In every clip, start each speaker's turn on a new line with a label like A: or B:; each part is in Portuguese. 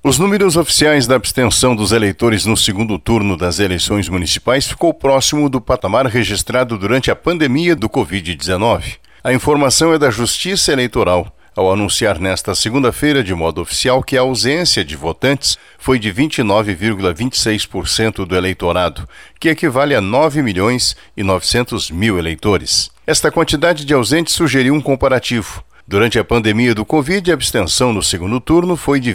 A: Os números oficiais da abstenção dos eleitores no segundo turno das eleições municipais ficou próximo do patamar registrado durante a pandemia do Covid-19. A informação é da Justiça Eleitoral, ao anunciar nesta segunda-feira de modo oficial que a ausência de votantes foi de 29,26% do eleitorado, que equivale a 9.900.000 eleitores. Esta quantidade de ausentes sugeriu um comparativo. Durante a pandemia do Covid, a abstenção no segundo turno foi de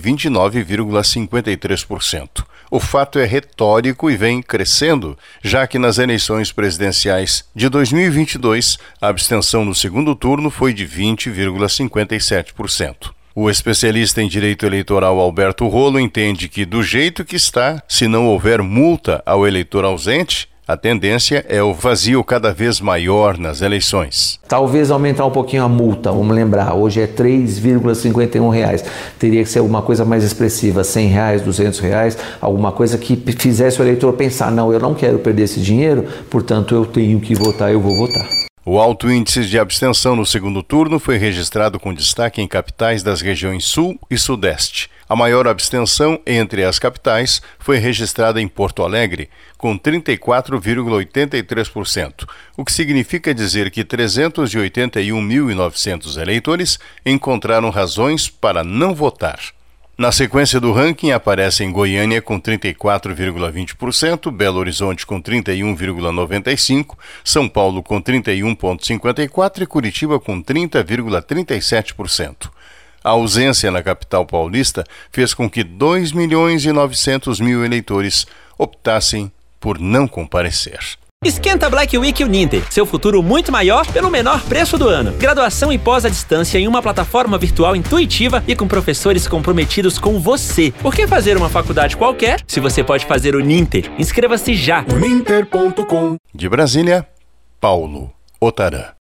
A: 29,53%. O fato é retórico e vem crescendo, já que nas eleições presidenciais de 2022, a abstenção no segundo turno foi de 20,57%. O especialista em direito eleitoral Alberto Rolo entende que, do jeito que está, se não houver multa ao eleitor ausente, a tendência é o vazio cada vez maior nas eleições.
B: Talvez aumentar um pouquinho a multa, vamos lembrar, hoje é R$ 3,51. Teria que ser alguma coisa mais expressiva, R$ 100, R$ 200, alguma coisa que fizesse o eleitor pensar, não, eu não quero perder esse dinheiro, portanto eu tenho que votar, eu vou votar.
A: O alto índice de abstenção no segundo turno foi registrado com destaque em capitais das regiões Sul e Sudeste. A maior abstenção entre as capitais foi registrada em Porto Alegre, com 34,83%, o que significa dizer que 381.900 eleitores encontraram razões para não votar. Na sequência do ranking aparecem Goiânia com 34,20%, Belo Horizonte com 31,95%, São Paulo com 31,54% e Curitiba com 30,37%. A ausência na capital paulista fez com que 2.900.000 eleitores optassem por não comparecer.
C: Esquenta Black Week Uninter, seu futuro muito maior pelo menor preço do ano. Graduação e pós à distância em uma plataforma virtual intuitiva e com professores comprometidos com você. Por que fazer uma faculdade qualquer se você pode fazer o Uninter? Inscreva-se já!
A: Uninter.com. De Brasília, Paulo Otarã.